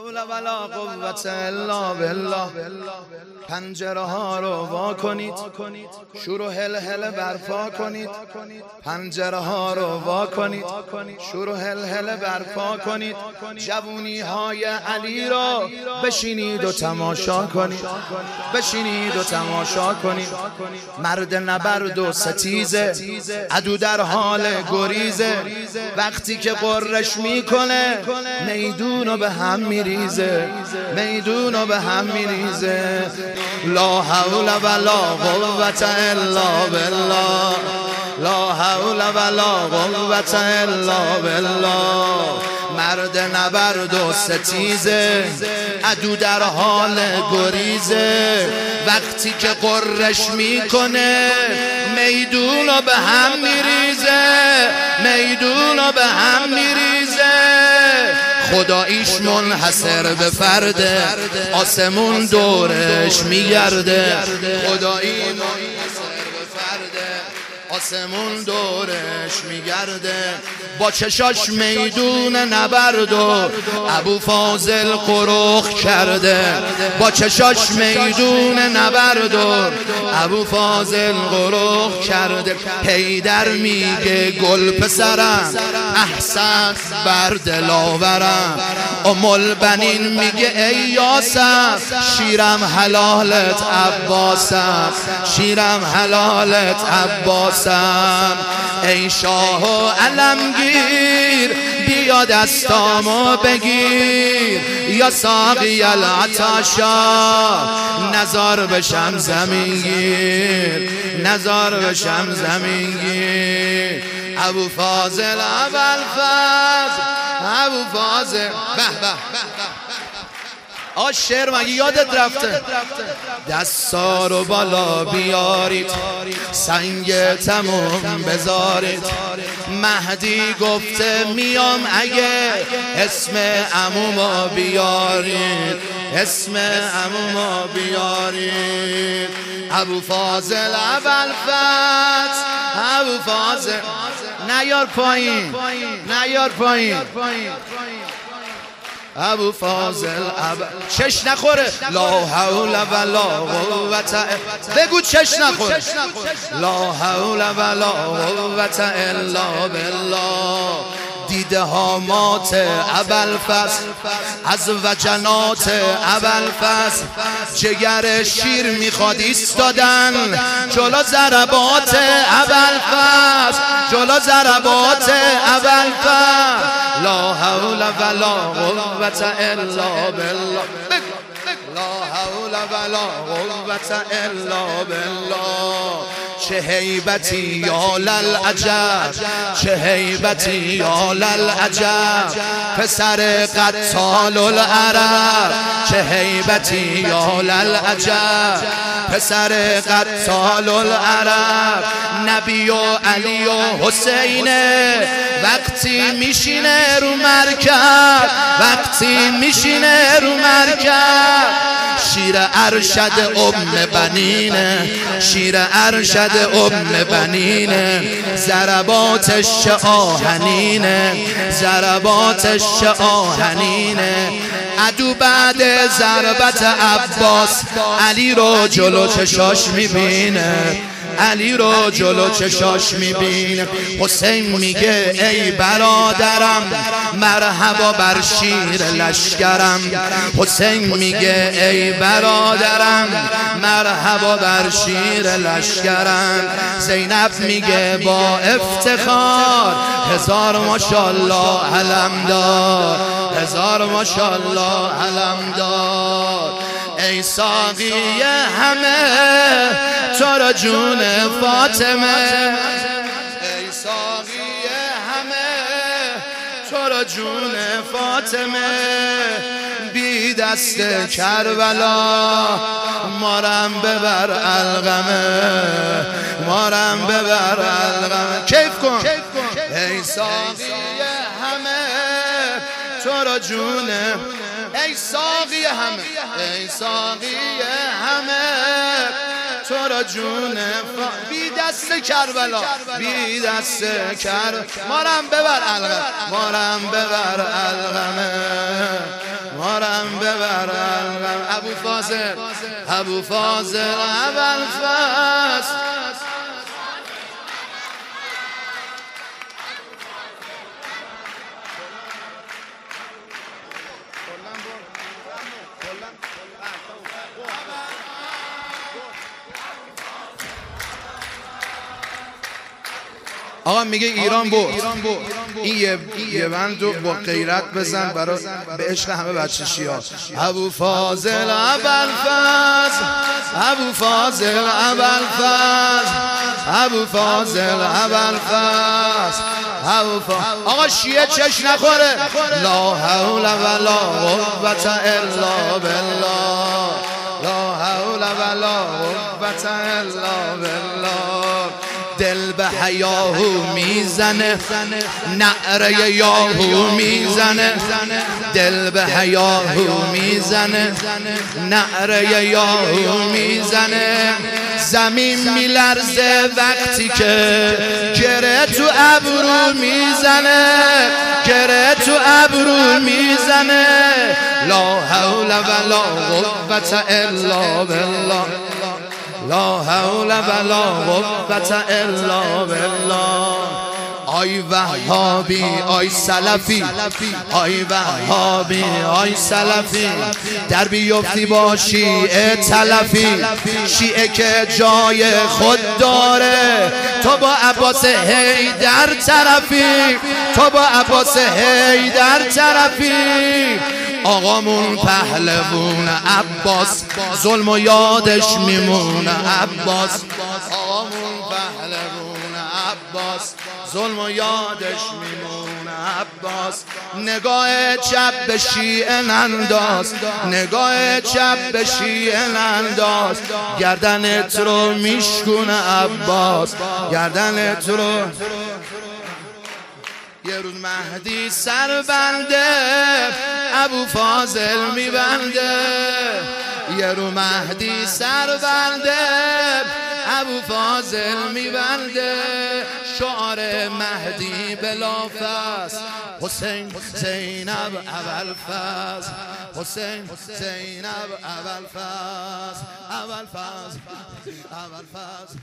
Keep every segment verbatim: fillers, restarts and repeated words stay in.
حول ولا قوة الا بالله. پنجره ها رو وا کنید، شور و هل هل برپا کنید. پنجره ها رو وا کنید، شور و هل هل برپا کنید. جوونی های علی را بشینید و تماشا کنید، بشینید و تماشا کنید. مرد نبرد و ستیزه، عدو در حال گریزه. وقتی که قرش میکنه میدونو به هم میریزه، میدونو به هم میریزه. لا حول ولا قوة الا بالله، لا حول ولا قوة الا بالله. مرد نبرد و ستیزه، عدو در حال گریزه. وقتی که قرش میکنه میدونو به هم میریزه، میدونو به هم میریزه. خداییش منحصر به فرده، آسمون دورش میگرده. خدایی منحصر به فرده، آسمون دورش میگرده. با چشاش میدون نبرد و ابو فاضل قرخ کرده. با چشاش میدون نبرد و ابو فاضل قرخ کرده. حیدر میگه گل پسرم احسن بر دلاورم. ام البنین میگه ای یاسر شیرم حلالت عباسم، شیرم حلالت عباسم. ای شاه و علمگیر بیا دستامو بگیر، یا ساقی العطاشا نزار بشم زمین گیر، نزار بشم زمین گیر. ابو فاضل ابوالفضل، ابو فاضل به به. آ شعر مگه یادت رفته؟ دستا رو بالا بیارید، سنگ تموم بذارید. مهدی گفته میام اگه اسم عموما بیارید، اسم عموما بیارید. ابو فاضل ابوالفضل، ابو فاضل نیار پایین، نیار پایین. ابو فاضل ابو چش نخوره. لا حول ولا قوة، بگو چش نخوره. لا حول ولا قوة الا بالله. دیده هامات ابوالفضل از وجنات ابوالفضل. جگر شیر میخواد ایستادن جلو ضربات ابوالفضل، جلو ضربات ابوالفضل. لا حول ولا قوة الا بالله. لا حول ولا قوة الا بالله. چه هیبتی یا للعجب، چه هیبتی یا للعجب. پسر قتال العرب، چه هیبتی یا للعجب. پسر قتال العرب. نبی و علی و حسین وقتی میشینه رو مرکب، وقتی میشینه رو مرکب. شیر ارشد ام بنینه، شیر ارشد ام بنینه. ضرباتش آهنینه، ضرباتش آهنینه. عدو بعد ضربت عباس علی رو جلو چشاش میبینه، علی رو جلو چشاش میبینه. حسین میگه ای برادرم مرحبا بر شیر لشکرم. حسین میگه ای برادرم مرحبا بر شیر لشکرم. زینب میگه با افتخار هزار ماشاءالله علمدار، هزار ماشاءالله علمدار. ای ساقی همه تو را جون فاطمه، ای ساقی همه تو را جون فاطمه. بی دست کربلا مارم ببر القمه، مارم ببر القمه. کیف کن. ای ساقی همه تو را جون، ای ساقی همه، ای ساقی همه تو را جون فا... بی دست کربلا، بی دست کر مارم ببر القمه، مارم ببر القمه، مارم بارم ببرم ابو فاضل ابو فاضل ابوالفضل آقا میگه ایران بود این یه, یه بند رو با غیرت بزن برای به عشق همه بچه شیعه ابو فاضل ابوالفضل ابو فاضل ابوالفضل ابو فاضل ابوالفضل آقا شیعه چش نخوره لا حول ولا قوة الا بالله لا حول ولا قوة الا بالله دل به حیاهو میزنه نعره یاهو میزنه دل به حیاهو میزنه نعره یاهو میزنه زمین میلرزه وقتی که گره تو ابرو میزنه گره تو ابرو میزنه لا حول ولا قوة الا بالله لا حول ولا قوة الا بالله آی وهابی آی سلفی آی وهابی آی سلفی در بیفتی با شیعه تلفی شیعه که جای خود داره تو با عباس حیدر طرفی تو با عباس حیدر طرفی آقامون پهلوون عباس ظلم و یادش میمونه عباس آقامون پهلوون عباس ظلم و یادش میمونه عباس نگاه چپ به شیعه ننداز نگاه چپ به شیعه ننداز گردنت رو میشکونه عباس گردنت رو یه روز مهدی سر بنده ابو فاضل میبنده یه روز مهدی سر بنده ابو فاضل میبنده شعار مهدی بلافاس حسین زینب ابوالفضل حسین زینب ابوالفضل ابوالفضل ابوالفضل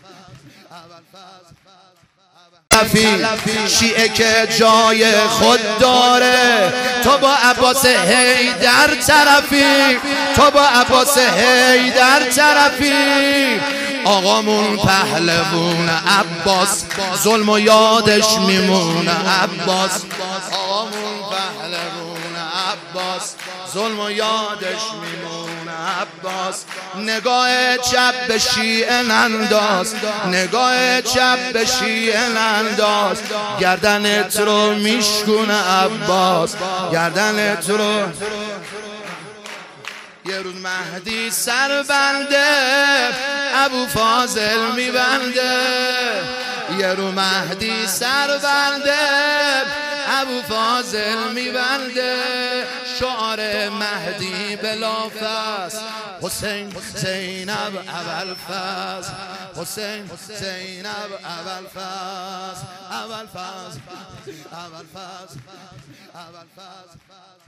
ابوالفضل شیعه که جای خود داره تو با عباس حیدر طرفی تو با عباس حیدر طرفی آقامون پهلوون عباس ظلم و یادش میمونه عباس آقامون پهلوون عباس ظلم و یادش میمونه عباس نگاه چپ به شیعه ننداز نگاه چپ به شیعه ننداز گردنت رو میشکونه عباس گردنت رو یه روز مهدی سر بنده ابو فاضل میبنده یه روز مهدی سر بنده ابو فاضل میبنده شعار مهدی بلافاس حسین زینب ابوالفضل حسین زینب ابوالفضل ابوالفضل ابوالفضل ابوالفضل